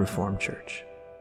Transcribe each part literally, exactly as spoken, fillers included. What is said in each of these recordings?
Reformed Church.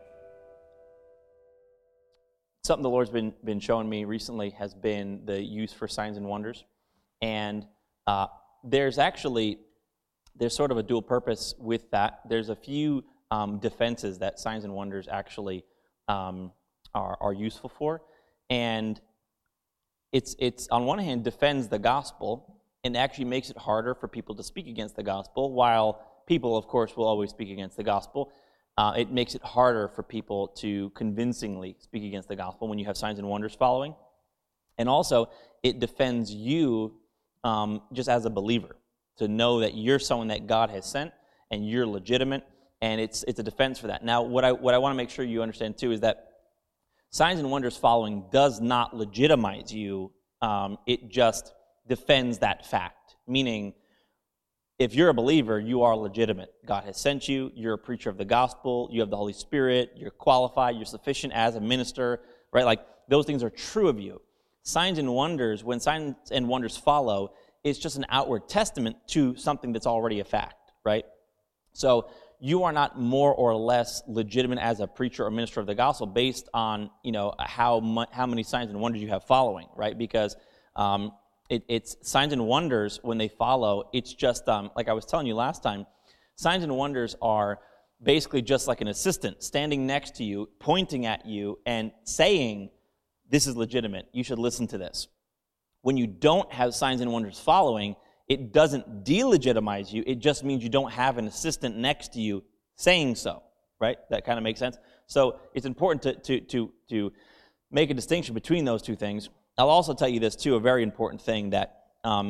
Something the Lord's been been showing me recently has been the use for signs and wonders, and uh, there's actually there's sort of a dual purpose with that. There's a few um, defenses that signs and wonders actually um, are are useful for, and it's it's on one hand defends the gospel and actually makes it harder for people to speak against the gospel. While people, of course, will always speak against the gospel, Uh, it makes it harder for people to convincingly speak against the gospel when you have signs and wonders following. And also, it defends you um, just as a believer, to know that you're someone that God has sent and you're legitimate, and it's it's a defense for that. Now, what I what I want to make sure you understand too is that signs and wonders following does not legitimize you. Um, it just defends that fact, meaning, if you're a believer, you are legitimate. God has sent you. You're a preacher of the gospel. You have the Holy Spirit. You're qualified. You're sufficient as a minister, right? Like, those things are true of you. Signs and wonders, when signs and wonders follow, it's just an outward testament to something that's already a fact, right? So you are not more or less legitimate as a preacher or minister of the gospel based on, you know, how mu- how many signs and wonders you have following, right? Because um, It, it's signs and wonders, when they follow, it's just, um, like I was telling you last time, signs and wonders are basically just like an assistant standing next to you, pointing at you, and saying, this is legitimate, you should listen to this. When you don't have signs and wonders following, it doesn't delegitimize you, it just means you don't have an assistant next to you saying so, right? That kind of makes sense? So it's important to, to, to, to make a distinction between those two things. I'll also tell you this, too, a very important thing, that um,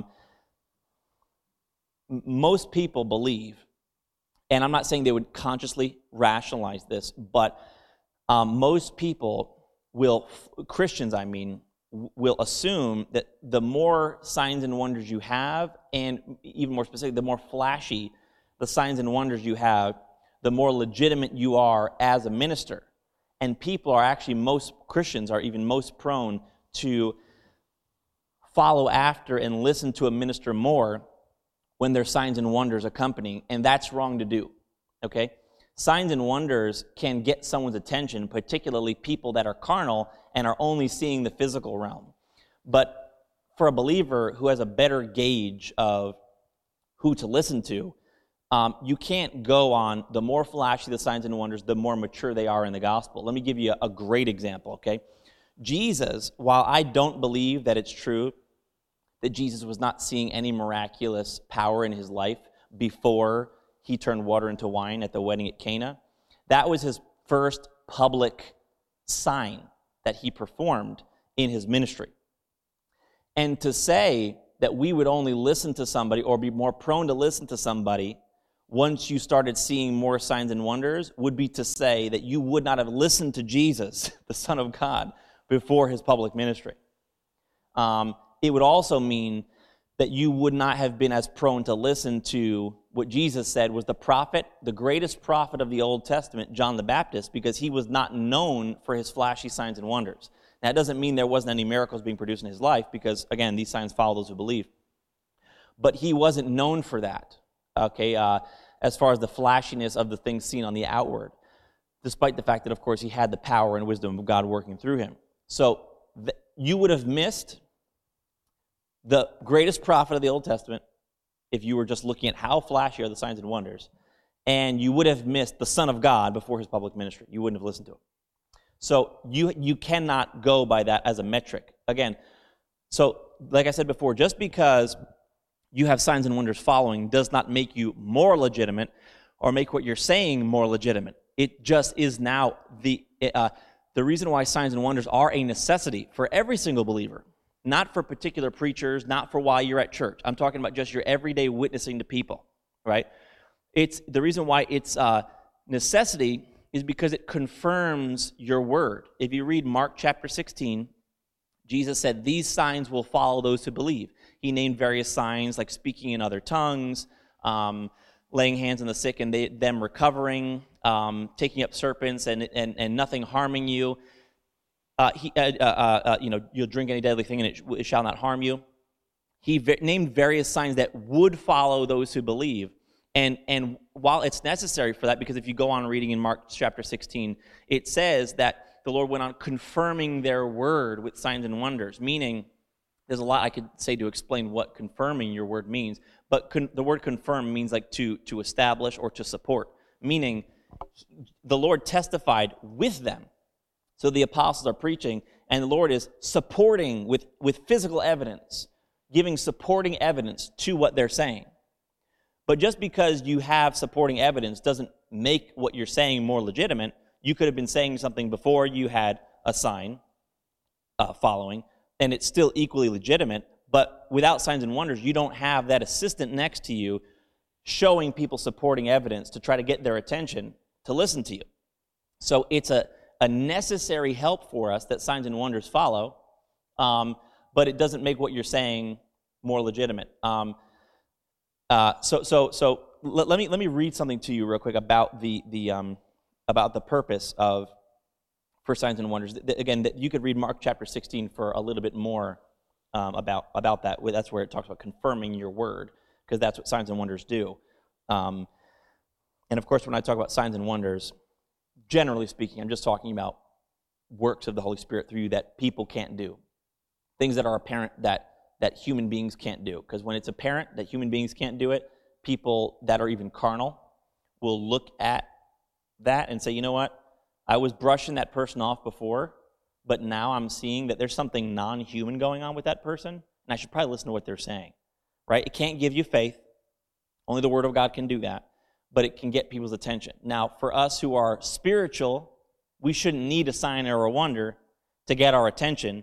m- most people believe, and I'm not saying they would consciously rationalize this, but um, most people will, Christians I mean, w- will assume that the more signs and wonders you have, and even more specifically, the more flashy the signs and wonders you have, the more legitimate you are as a minister. And people are actually, most Christians are even most prone to follow after and listen to a minister more when there's signs and wonders accompanying, and that's wrong to do, okay? Signs and wonders can get someone's attention, particularly people that are carnal and are only seeing the physical realm. But for a believer who has a better gauge of who to listen to, um, you can't go on the more flashy the signs and wonders, the more mature they are in the gospel. Let me give you a, a great example, okay? Jesus, while I don't believe that it's true that Jesus was not seeing any miraculous power in his life before he turned water into wine at the wedding at Cana, that was his first public sign that he performed in his ministry. And to say that we would only listen to somebody or be more prone to listen to somebody once you started seeing more signs and wonders would be to say that you would not have listened to Jesus, the Son of God, before his public ministry. Um, it would also mean that you would not have been as prone to listen to what Jesus said was the prophet, the greatest prophet of the Old Testament, John the Baptist, because he was not known for his flashy signs and wonders. Now, that doesn't mean there wasn't any miracles being produced in his life, because, again, these signs follow those who believe. But he wasn't known for that, okay, uh, as far as the flashiness of the things seen on the outward, despite the fact that, of course, he had the power and wisdom of God working through him. So th- you would have missed the greatest prophet of the Old Testament if you were just looking at how flashy are the signs and wonders, and you would have missed the Son of God before his public ministry. You wouldn't have listened to him. So you you cannot go by that as a metric. Again, so like I said before, just because you have signs and wonders following does not make you more legitimate or make what you're saying more legitimate. It just is now the uh, the reason why signs and wonders are a necessity for every single believer. Not for particular preachers, not for while you're at church. I'm talking about just your everyday witnessing to people, right? It's the reason why it's uh, necessity is because it confirms your word. If you read Mark chapter sixteen, Jesus said, these signs will follow those who believe. He named various signs like speaking in other tongues, um, laying hands on the sick and they, them recovering, um, taking up serpents and, and, and nothing harming you. Uh, he, uh, uh, uh, you know, you'll drink any deadly thing and it, it shall not harm you. He v- named various signs that would follow those who believe. And, and while it's necessary for that, because if you go on reading in Mark chapter sixteen, it says that the Lord went on confirming their word with signs and wonders, meaning there's a lot I could say to explain what confirming your word means, but con- the word confirm means like to, to establish or to support, meaning the Lord testified with them. So the apostles are preaching, and the Lord is supporting with, with physical evidence, giving supporting evidence to what they're saying. But just because you have supporting evidence doesn't make what you're saying more legitimate. You could have been saying something before you had a sign uh, following, and it's still equally legitimate. But without signs and wonders, you don't have that assistant next to you showing people supporting evidence to try to get their attention to listen to you. So it's a, a necessary help for us that signs and wonders follow, um, but it doesn't make what you're saying more legitimate. Um, uh, so so so let, let me let me read something to you real quick about the the um, about the purpose of for signs and wonders. Again, that you could read Mark chapter sixteen for a little bit more um, about about that. That's where it talks about confirming your word, because that's what signs and wonders do. Um, and of course, when I talk about signs and wonders, generally speaking, I'm just talking about works of the Holy Spirit through you that people can't do, things that are apparent that that human beings can't do. Because when it's apparent that human beings can't do it, people that are even carnal will look at that and say, you know what, I was brushing that person off before, but now I'm seeing that there's something non-human going on with that person, and I should probably listen to what they're saying, right? It can't give you faith. Only the Word of God can do that, but it can get people's attention. Now, for us who are spiritual, we shouldn't need a sign or a wonder to get our attention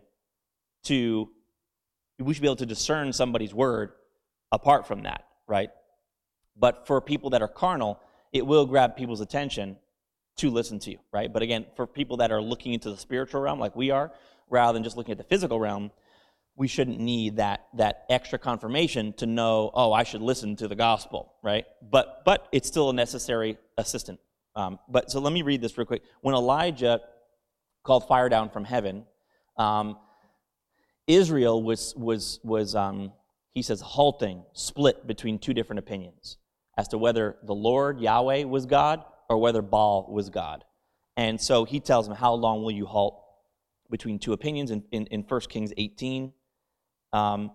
to, we should be able to discern somebody's word apart from that, right? But for people that are carnal, it will grab people's attention to listen to you, right? But again, for people that are looking into the spiritual realm like we are, rather than just looking at the physical realm, we shouldn't need that that extra confirmation to know, oh, I should listen to the gospel, right? But but it's still a necessary assistant. Um, but so let me read this real quick. When Elijah called fire down from heaven, um, Israel was was was um, he says halting, split between two different opinions as to whether the Lord Yahweh was God or whether Baal was God. And so he tells them, how long will you halt between two opinions in, in, in First Kings eighteen. Um,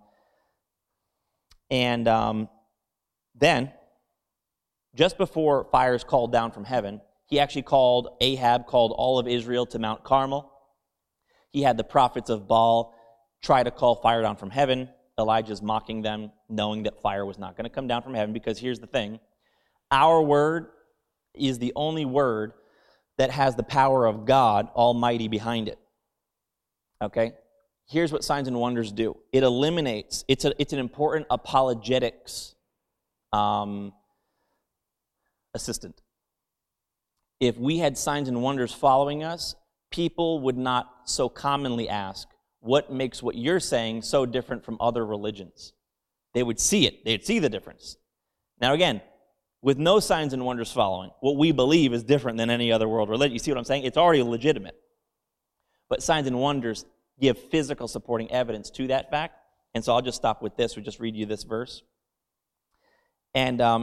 and um, then, just before fire is called down from heaven, he actually called, Ahab called all of Israel to Mount Carmel. He had the prophets of Baal try to call fire down from heaven. Elijah's mocking them, knowing that fire was not going to come down from heaven, because here's the thing. Our word is the only word that has the power of God Almighty behind it. Okay? Here's what signs and wonders do. It eliminates, it's, a, it's an important apologetics um, assistant. If we had signs and wonders following us, people would not so commonly ask, what makes what you're saying so different from other religions? They would see it. They'd see the difference. Now again, with no signs and wonders following, what we believe is different than any other world religion. You see what I'm saying? It's already legitimate. But signs and wonders give physical supporting evidence to that fact. And so I'll just stop with this. We'll just read you this verse. And um,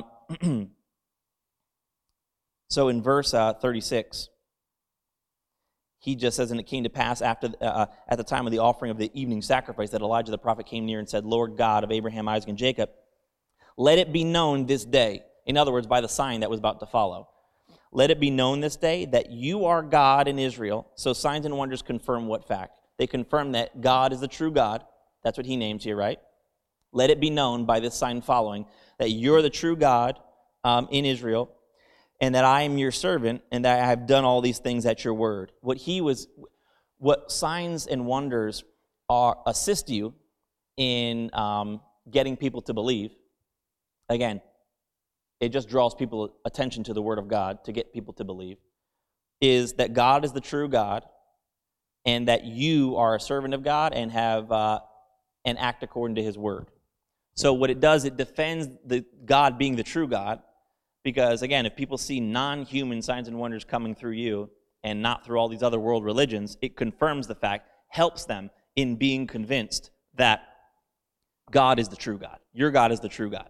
so in verse uh, thirty-six, he just says, and it came to pass after uh, at the time of the offering of the evening sacrifice that Elijah the prophet came near and said, Lord God of Abraham, Isaac, and Jacob, let it be known this day, in other words, by the sign that was about to follow, let it be known this day that you are God in Israel. So signs and wonders confirm what fact? They confirm that God is the true God. That's what he names here, right? Let it be known by this sign following that you're the true God um, in Israel, and that I am your servant, and that I have done all these things at your word. What he was, what signs and wonders are assist you in um, getting people to believe. Again, it just draws people's attention to the word of God to get people to believe. Is that God is the true God, and that you are a servant of God and have uh, and act according to his word. So what it does, it defends the God being the true God. Because, again, if people see non-human signs and wonders coming through you and not through all these other world religions, it confirms the fact, helps them in being convinced that God is the true God. Your God is the true God.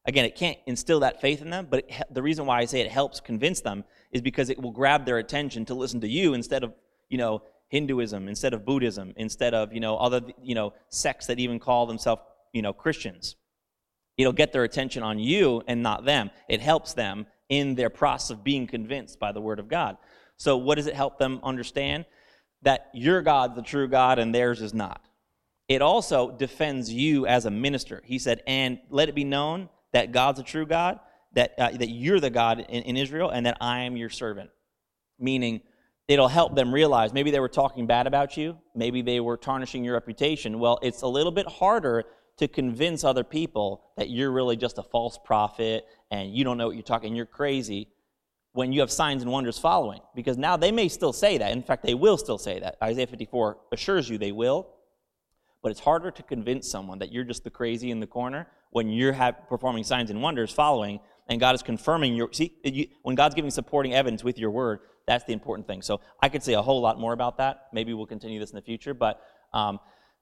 Again, it can't instill that faith in them, but it, the reason why I say it helps convince them is because it will grab their attention to listen to you instead of, you know, Hinduism, instead of Buddhism, instead of, you know, other, you know, sects that even call themselves, you know, Christians. It'll get their attention on you and not them. It helps them in their process of being convinced by the Word of God. So what does it help them understand? That your God's the true God and theirs is not. It also defends you as a minister. He said, and let it be known that God's a true God, that uh, that you're the God in, in Israel, and that I am your servant. Meaning, it'll help them realize maybe they were talking bad about you, maybe they were tarnishing your reputation. Well, it's a little bit harder to convince other people that you're really just a false prophet and you don't know what you're talking, you're crazy, when you have signs and wonders following. Because now they may still say that. In fact, they will still say that. Isaiah fifty-four assures you they will. But it's harder to convince someone that you're just the crazy in the corner when you're have, performing signs and wonders following, and God is confirming your... See, you, when God's giving supporting evidence with your word, that's the important thing. So I could say a whole lot more about that. Maybe we'll continue this in the future, but um,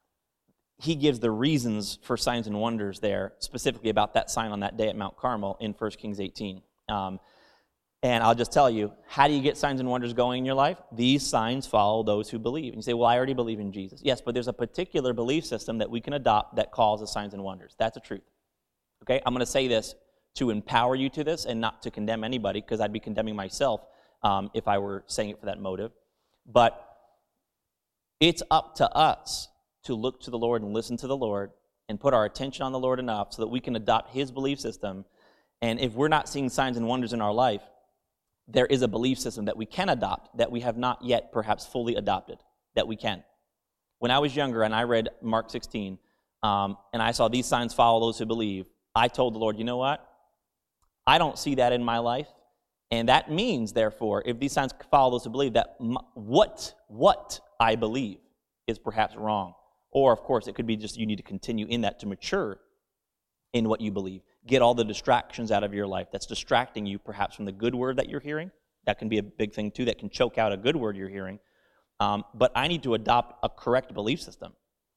he gives the reasons for signs and wonders there, specifically about that sign on that day at Mount Carmel in First Kings eighteen. Um, and I'll just tell you, how do you get signs and wonders going in your life? These signs follow those who believe. And you say, well, I already believe in Jesus. Yes, but there's a particular belief system that we can adopt that calls the signs and wonders. That's a truth. Okay, I'm going to say this to empower you to this and not to condemn anybody, because I'd be condemning myself um, if I were saying it for that motive. But it's up to us to look to the Lord and listen to the Lord and put our attention on the Lord enough so that we can adopt his belief system. And if we're not seeing signs and wonders in our life, there is a belief system that we can adopt that we have not yet perhaps fully adopted, that we can. When I was younger and I read Mark sixteen, um, and I saw these signs follow those who believe, I told the Lord, you know what? I don't see that in my life. And that means, therefore, if these signs follow those who believe, that m- what, what I believe is perhaps wrong. Or, of course, it could be just you need to continue in that to mature in what you believe. Get all the distractions out of your life that's distracting you perhaps from the good word that you're hearing. That can be a big thing too. That can choke out a good word you're hearing. Um, but I need to adopt a correct belief system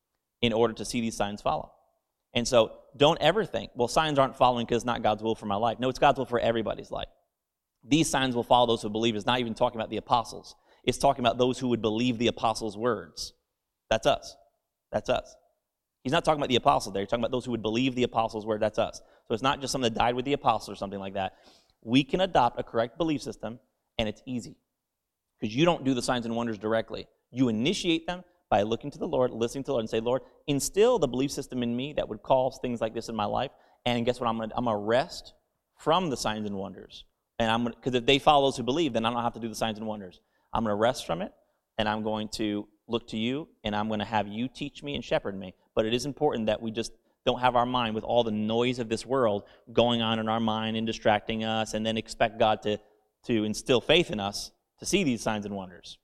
in order to see these signs follow. And so don't ever think, well, signs aren't following because it's not God's will for my life. No, it's God's will for everybody's life. These signs will follow those who believe. It's not even talking about the apostles. It's talking about those who would believe the apostles' words. That's us. That's us. He's not talking about the apostles there. He's talking about those who would believe the apostles' word. That's us. So it's not just someone that died with the apostles or something like that. We can adopt a correct belief system, and it's easy. Because you don't do the signs and wonders directly. You initiate them by looking to the Lord, listening to the Lord, and say, Lord, instill the belief system in me that would cause things like this in my life. And guess what? I'm going to I'm going to rest from the signs and wonders. And I'm because if they follow those who believe, then I don't have to do the signs and wonders. I'm going to rest from it, and I'm going to look to you, and I'm going to have you teach me and shepherd me. But it is important that we just don't have our mind with all the noise of this world going on in our mind and distracting us, and then expect God to, to instill faith in us to see these signs and wonders.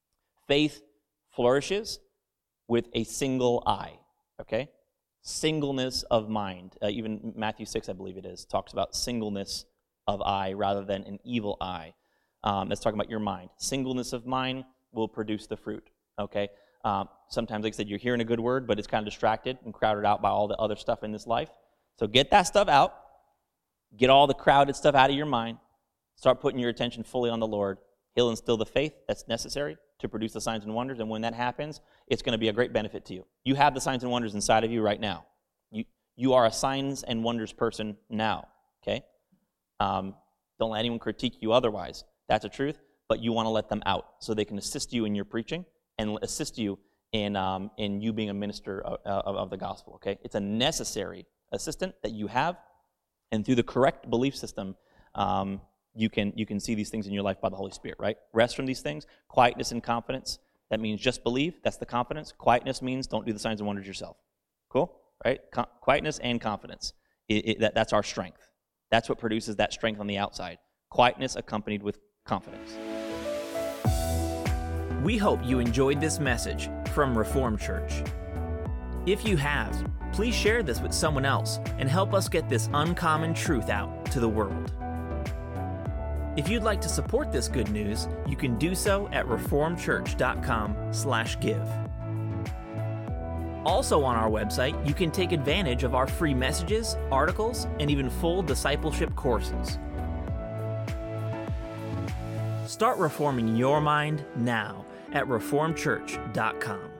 Faith flourishes with a single eye, okay? Singleness of mind. Uh, even Matthew six, I believe it is, talks about singleness of eye rather than an evil eye. Um, that's talking about your mind. Singleness of mind will produce the fruit, okay? Um, sometimes, like I said, you're hearing a good word, but it's kind of distracted and crowded out by all the other stuff in this life. So get that stuff out. Get all the crowded stuff out of your mind. Start putting your attention fully on the Lord. He'll instill the faith that's necessary to produce the signs and wonders, and when that happens, it's going to be a great benefit to you. You have the signs and wonders inside of you right now. You you are a signs and wonders person now, okay? Um, don't let anyone critique you otherwise. That's the truth, but you want to let them out so they can assist you in your preaching and assist you in um, in you being a minister of, of, of the gospel, okay? It's a necessary assistant that you have, and through the correct belief system, um, you can you can see these things in your life by the Holy Spirit, right? Rest from these things. Quietness and confidence. That means just believe. That's the confidence. Quietness means don't do the signs and wonders yourself. Cool? Right? Co- quietness and confidence. It, it, that, that's our strength. That's what produces that strength on the outside. Quietness accompanied with confidence. We hope you enjoyed this message from Reformed Church. If you have, please share this with someone else and help us get this uncommon truth out to the world. If you'd like to support this good news, you can do so at reformed church dot com slash give. Also on our website, you can take advantage of our free messages, articles, and even full discipleship courses. Start reforming your mind now at reformed church dot com.